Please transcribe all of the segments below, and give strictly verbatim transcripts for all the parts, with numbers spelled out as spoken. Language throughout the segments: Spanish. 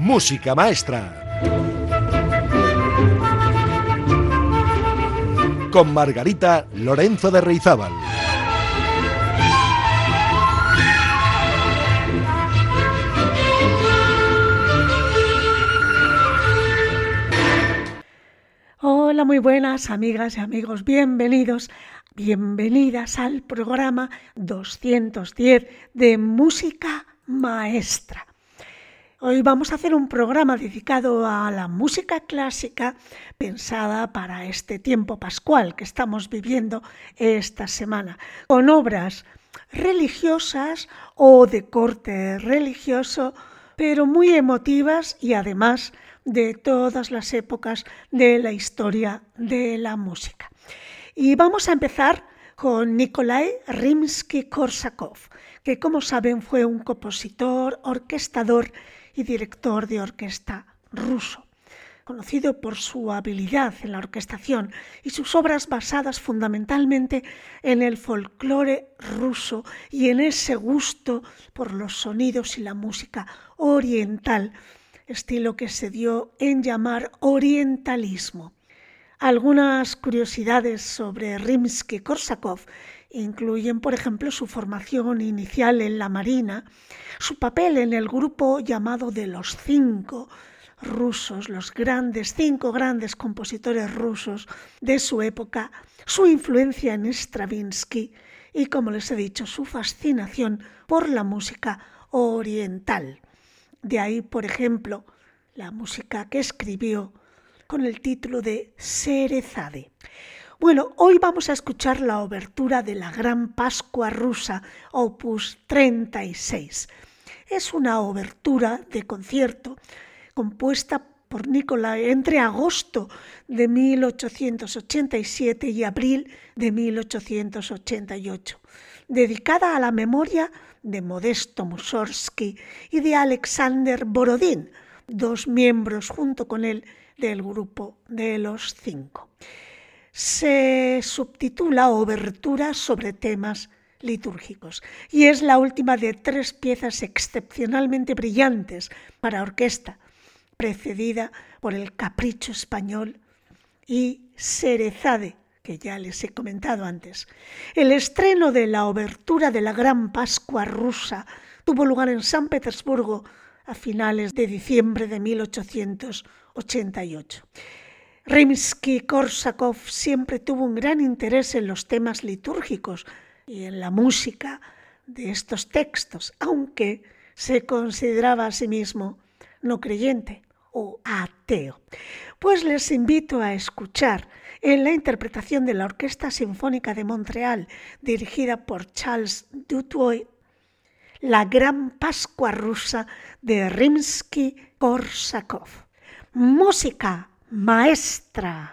Música Maestra. Con Margarita Lorenzo de Reizábal. Hola, muy buenas amigas y amigos, bienvenidos, bienvenidas al programa doscientos diez de Música Maestra. Hoy vamos a hacer un programa dedicado a la música clásica pensada para este tiempo pascual que estamos viviendo esta semana, con obras religiosas o de corte religioso, pero muy emotivas y además de todas las épocas de la historia de la música. Y vamos a empezar con Nikolai Rimsky-Korsakov, que como saben fue un compositor, orquestador y director de orquesta ruso, conocido por su habilidad en la orquestación y sus obras basadas fundamentalmente en el folclore ruso y en ese gusto por los sonidos y la música oriental, estilo que se dio en llamar orientalismo. Algunas curiosidades sobre Rimsky-Korsakov incluyen, por ejemplo, su formación inicial en la Marina, su papel en el grupo llamado de los cinco rusos, los grandes, cinco grandes compositores rusos de su época, su influencia en Stravinsky y, como les he dicho, su fascinación por la música oriental. De ahí, por ejemplo, la música que escribió con el título de Sherezade. Bueno, hoy vamos a escuchar la obertura de la Gran Pascua Rusa, opus treinta y seis. Es una obertura de concierto compuesta por Nikolai entre agosto de mil ochocientos ochenta y siete y abril de mil ochocientos ochenta y ocho, dedicada a la memoria de Modesto Mussorgsky y de Alexander Borodín, dos miembros junto con él del grupo de los cinco. Se subtitula Obertura sobre temas litúrgicos y es la última de tres piezas excepcionalmente brillantes para orquesta, precedida por el Capricho Español y Sherezade, que ya les he comentado antes. El estreno de la obertura de la Gran Pascua Rusa tuvo lugar en San Petersburgo a finales de diciembre de mil ochocientos ochenta y ocho. Rimsky-Korsakov siempre tuvo un gran interés en los temas litúrgicos y en la música de estos textos, aunque se consideraba a sí mismo no creyente o ateo. Pues les invito a escuchar en la interpretación de la Orquesta Sinfónica de Montreal, dirigida por Charles Dutoit, la Gran Pascua Rusa de Rimsky-Korsakov. Música Maestra.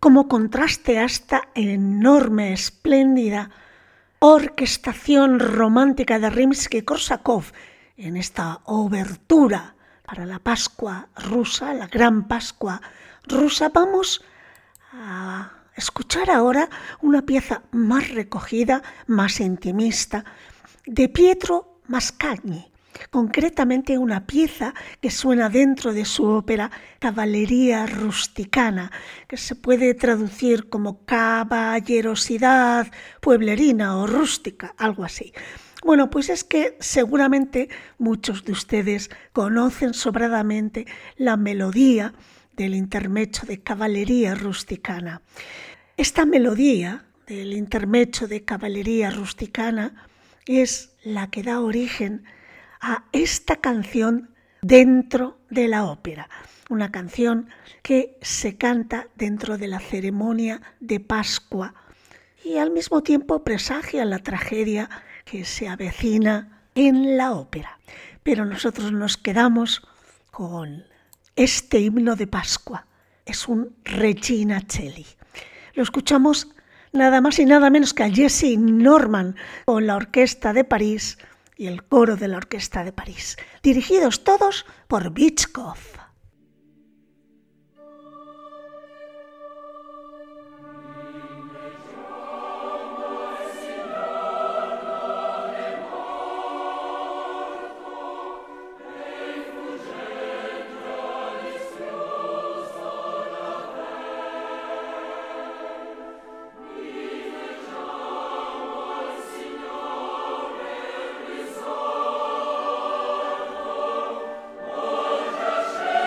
como contraste a esta enorme, espléndida orquestación romántica de Rimsky-Korsakov en esta obertura para la Pascua rusa, la Gran Pascua rusa, vamos a escuchar ahora una pieza más recogida, más intimista, de Pietro Mascagni, concretamente una pieza que suena dentro de su ópera Cavalleria Rusticana, que se puede traducir como caballerosidad pueblerina o rústica, algo así. Bueno, pues es que seguramente muchos de ustedes conocen sobradamente la melodía del intermezzo de Cavalleria Rusticana. Esta melodía del intermezzo de Cavalleria Rusticana es la que da origen a esta canción dentro de la ópera, una canción que se canta dentro de la ceremonia de Pascua y al mismo tiempo presagia la tragedia que se avecina en la ópera. Pero nosotros nos quedamos con este himno de Pascua, es un Regina Coeli. Lo escuchamos nada más y nada menos que a Jesse Norman con la Orquesta de París y el coro de la Orquesta de París, dirigidos todos por Bychkov. Shame.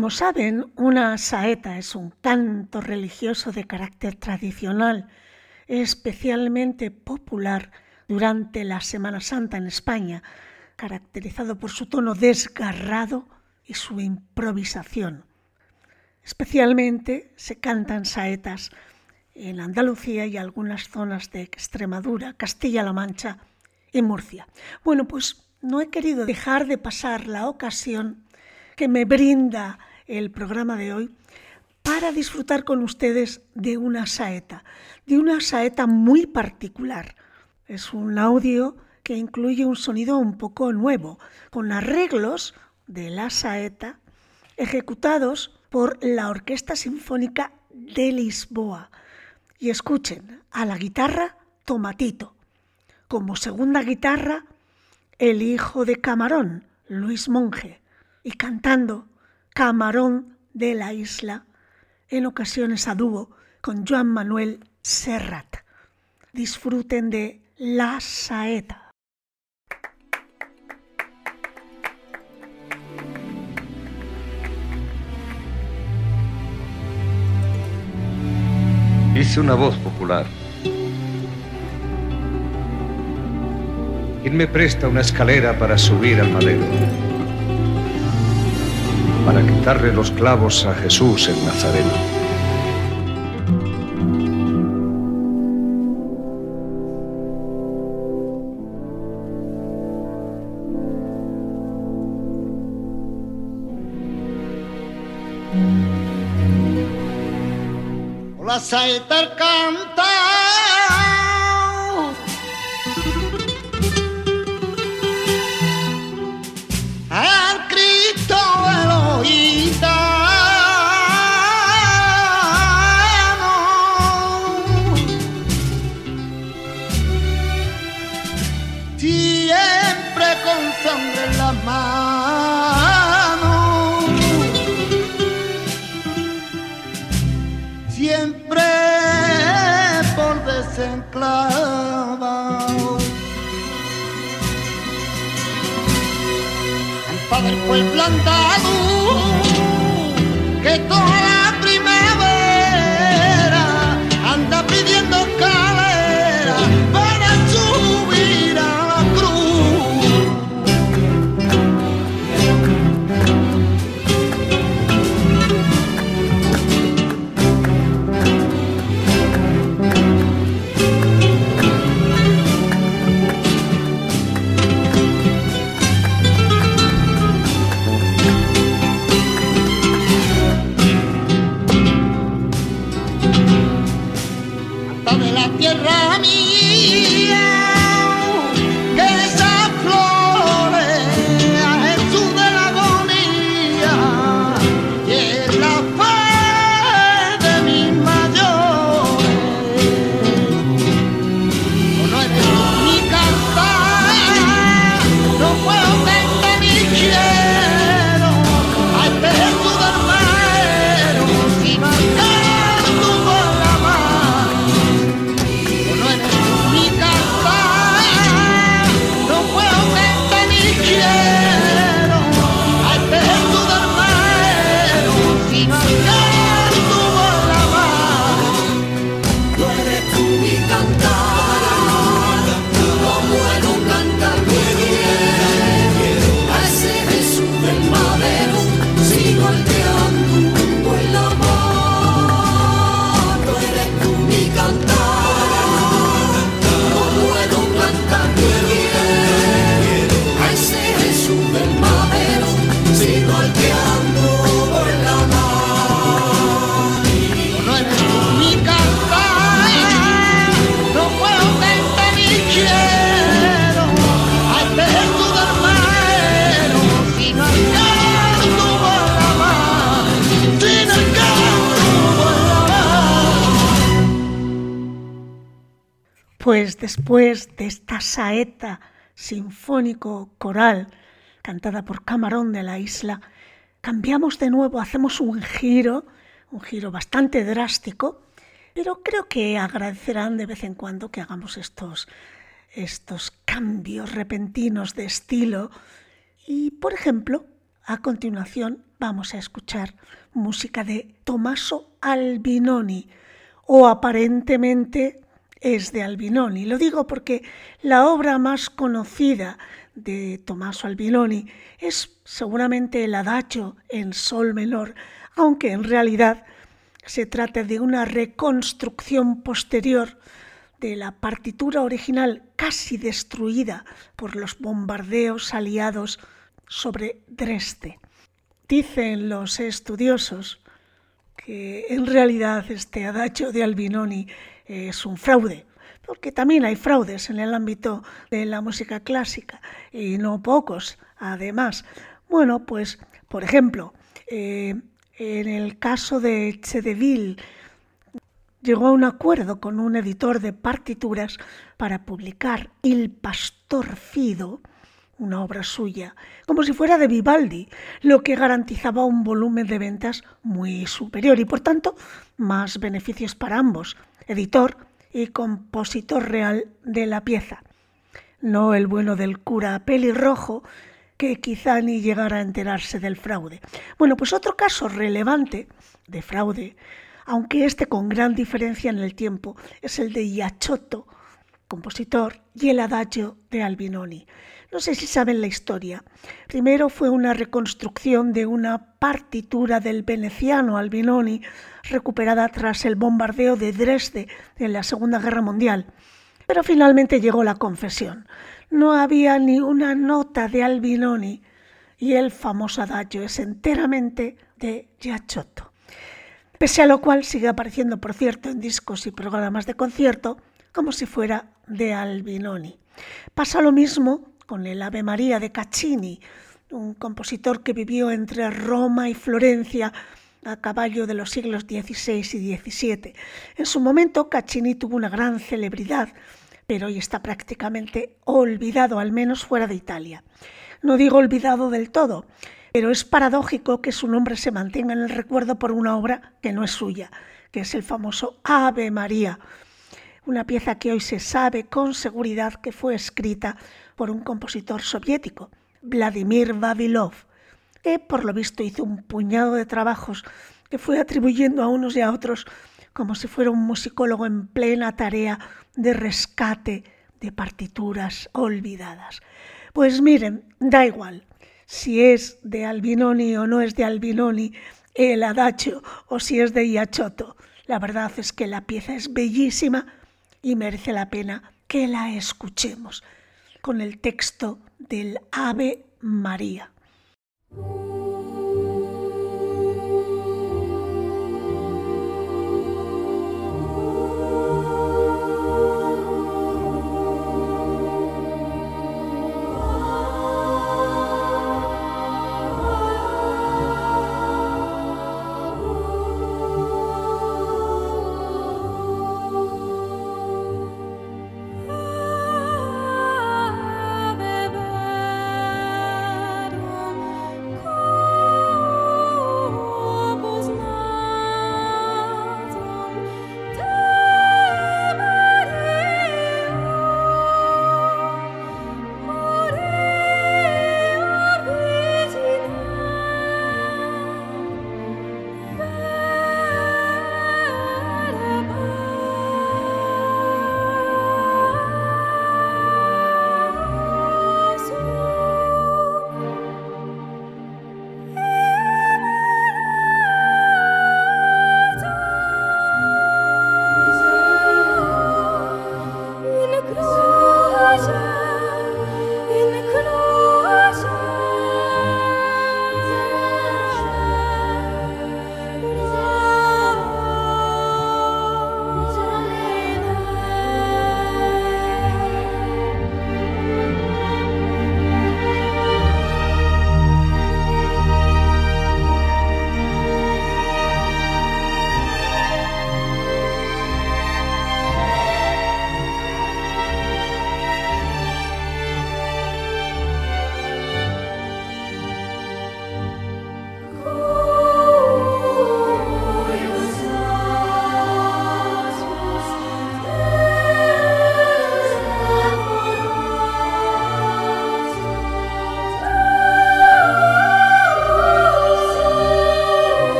Como saben, una saeta es un canto religioso de carácter tradicional, especialmente popular durante la Semana Santa en España, caracterizado por su tono desgarrado y su improvisación. Especialmente se cantan saetas en Andalucía y algunas zonas de Extremadura, Castilla-La Mancha y Murcia. Bueno, pues no he querido dejar de pasar la ocasión que me brinda el programa de hoy para disfrutar con ustedes de una saeta, de una saeta muy particular. Es un audio que incluye un sonido un poco nuevo, con arreglos de la saeta ejecutados por la Orquesta Sinfónica de Lisboa. Y escuchen, a la guitarra, Tomatito. Como segunda guitarra, el hijo de Camarón, Luis Monge. Y cantando Camarón de la Isla, en ocasiones a dúo con Joan Manuel Serrat. Disfruten de La Saeta. Hice una voz popular. ¿Quién me presta una escalera para subir al madero? Para quitarle los clavos a Jesús el Nazareno. La saeta canta al Cristo de los gitanos, siempre con sangre en las manos, siempre por desenclavado. El Padre fue el plantado que toda la primavera anda pidiendo escalera para subir a la cruz. De la tierra mía, que esas flores a Jesús de la agonía y es la fe de mis mayores. No eres tú mi cantar, no puedo cantar ni quiero a este Jesús del Maero, si no canto por la mano. No eres tú mi cantar, no puedo cantar ni quiero a este Jesús del Maero, si no canto por la mano. No eres tú mi cantar, no puedo cantar muy bien a ese Jesús del madero, sigo aldeando en la mar. No eres tú mi cantar, no puedo cantar muy bien a ese Jesús del madero, sigo aldeando en la mar. No eres tú mi cantar, no puedo cantar ni quiero a este Jesús del Maero, si no canto por la mano, si no canto por la mano. Pues después de esta saeta sinfónico-coral cantada por Camarón de la Isla, cambiamos de nuevo, hacemos un giro, un giro bastante drástico, pero creo que agradecerán de vez en cuando que hagamos estos, estos cambios repentinos de estilo. Y, por ejemplo, a continuación vamos a escuchar música de Tommaso Albinoni, o aparentemente es de Albinoni. Lo digo porque la obra más conocida de Tommaso Albinoni es seguramente el Adagio en sol menor, aunque en realidad se trata de una reconstrucción posterior de la partitura original casi destruida por los bombardeos aliados sobre Dresde. Dicen los estudiosos que en realidad este Adagio de Albinoni es un fraude, porque también hay fraudes en el ámbito de la música clásica, y no pocos, además. Bueno, pues, por ejemplo, eh, en el caso de Cedeville, llegó a un acuerdo con un editor de partituras para publicar Il Pastor Fido, una obra suya, como si fuera de Vivaldi, lo que garantizaba un volumen de ventas muy superior y, por tanto, más beneficios para ambos, editor y compositor real de la pieza. No el bueno del cura pelirrojo, que quizá ni llegara a enterarse del fraude. Bueno, pues otro caso relevante de fraude, aunque este con gran diferencia en el tiempo, es el de Iachotto, compositor, y el Adagio de Albinoni. No sé si saben la historia. Primero fue una reconstrucción de una partitura del veneciano Albinoni, recuperada tras el bombardeo de Dresde en la Segunda Guerra Mundial. Pero finalmente llegó la confesión. No había ni una nota de Albinoni y el famoso Adagio es enteramente de Iachotto. Pese a lo cual sigue apareciendo, por cierto, en discos y programas de concierto como si fuera de Albinoni. Pasa lo mismo con el Ave María de Caccini, un compositor que vivió entre Roma y Florencia a caballo de los siglos dieciséis y diecisiete. En su momento Caccini tuvo una gran celebridad, pero hoy está prácticamente olvidado, al menos fuera de Italia. No digo olvidado del todo, pero es paradójico que su nombre se mantenga en el recuerdo por una obra que no es suya, que es el famoso Ave María, una pieza que hoy se sabe con seguridad que fue escrita por un compositor soviético, Vladimir Vavilov, que por lo visto hizo un puñado de trabajos que fue atribuyendo a unos y a otros como si fuera un musicólogo en plena tarea de rescate de partituras olvidadas. Pues miren, da igual si es de Albinoni o no es de Albinoni el Adagio o si es de Iachotto. La verdad es que la pieza es bellísima y merece la pena que la escuchemos con el texto del Ave María. Ave Maria.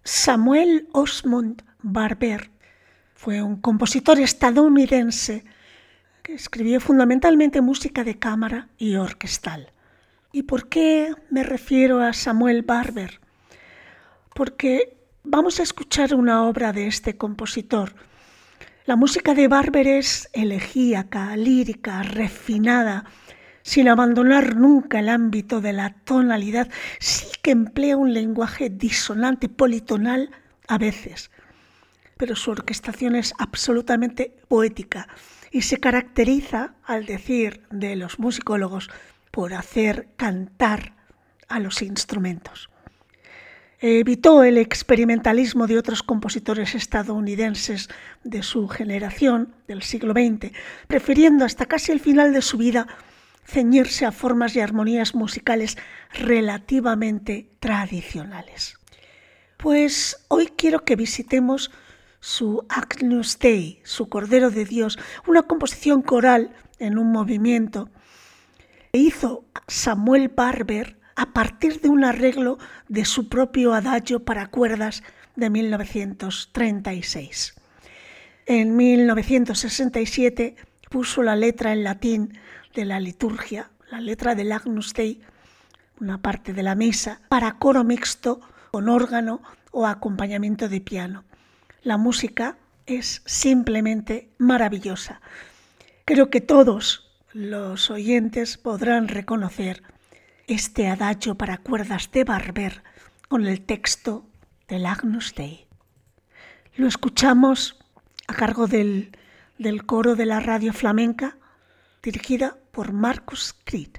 Samuel Osmond Barber fue un compositor estadounidense que escribió fundamentalmente música de cámara y orquestal. ¿Y por qué me refiero a Samuel Barber? Porque vamos a escuchar una obra de este compositor. La música de Barber es elegíaca, lírica, refinada, sin abandonar nunca el ámbito de la tonalidad. Sí que emplea un lenguaje disonante, politonal a veces, pero su orquestación es absolutamente poética y se caracteriza, al decir de los musicólogos, por hacer cantar a los instrumentos. Evitó el experimentalismo de otros compositores estadounidenses de su generación, del siglo veinte, prefiriendo hasta casi el final de su vida ceñirse a formas y armonías musicales relativamente tradicionales. Pues hoy quiero que visitemos su Agnus Dei, su Cordero de Dios, una composición coral en un movimiento que hizo Samuel Barber a partir de un arreglo de su propio adagio para cuerdas de mil novecientos treinta y seis. En mil novecientos sesenta y siete puso la letra en latín de la liturgia, la letra del Agnus Dei, una parte de la misa, para coro mixto con órgano o acompañamiento de piano. La música es simplemente maravillosa. Creo que todos los oyentes podrán reconocer este adagio para cuerdas de Barber con el texto del Agnus Dei. Lo escuchamos a cargo del, del coro de la radio flamenca, dirigida por Marcus Creed.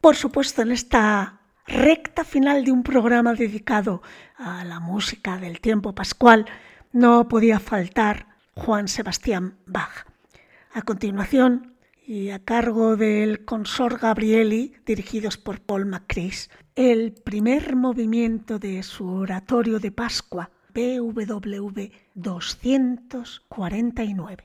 Por supuesto, en esta recta final de un programa dedicado a la música del tiempo pascual, no podía faltar Juan Sebastián Bach. A continuación, y a cargo del Consort Gabrieli, dirigidos por Paul McCreesh, el primer movimiento de su oratorio de Pascua, B W V doscientos cuarenta y nueve.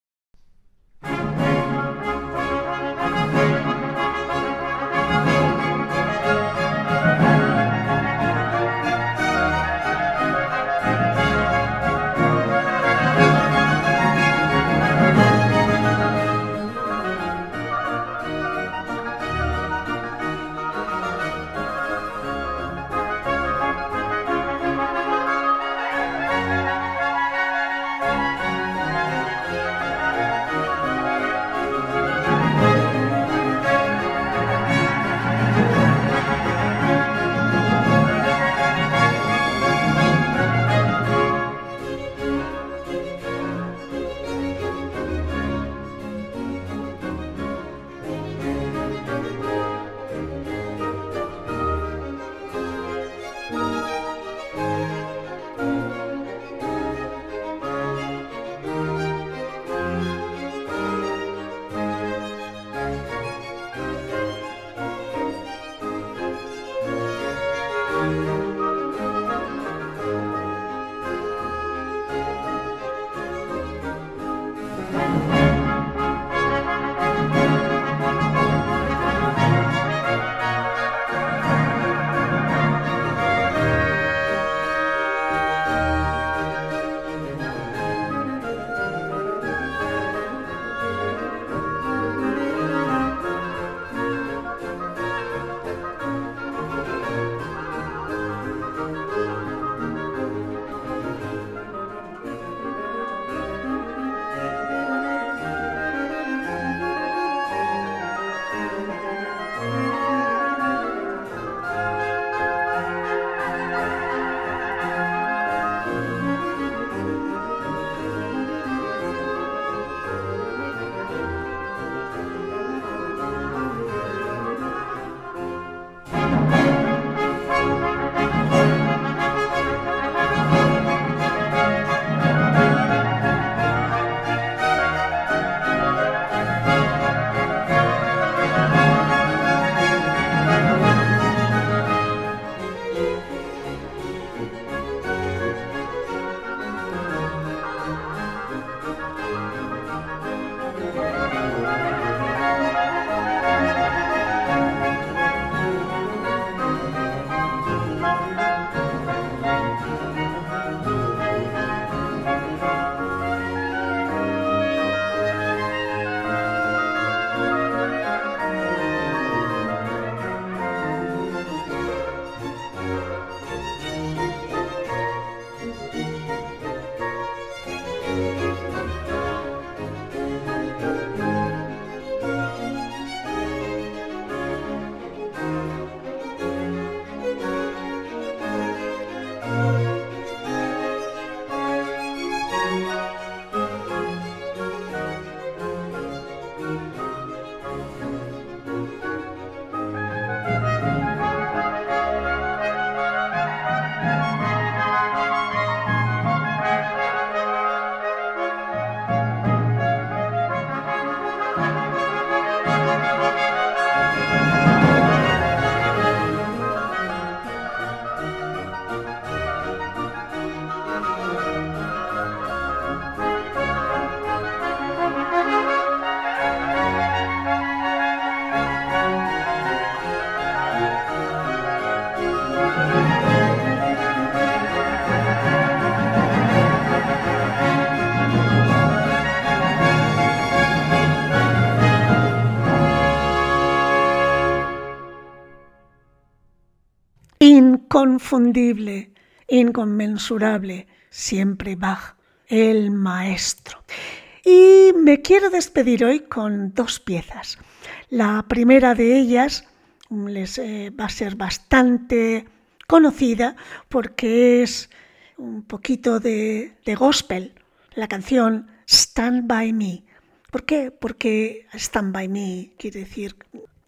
Inconfundible, inconmensurable, siempre Bach, el maestro. Y me quiero despedir hoy con dos piezas. La primera de ellas les eh, va a ser bastante conocida porque es un poquito de, de gospel, la canción Stand By Me. ¿Por qué? Porque Stand By Me quiere decir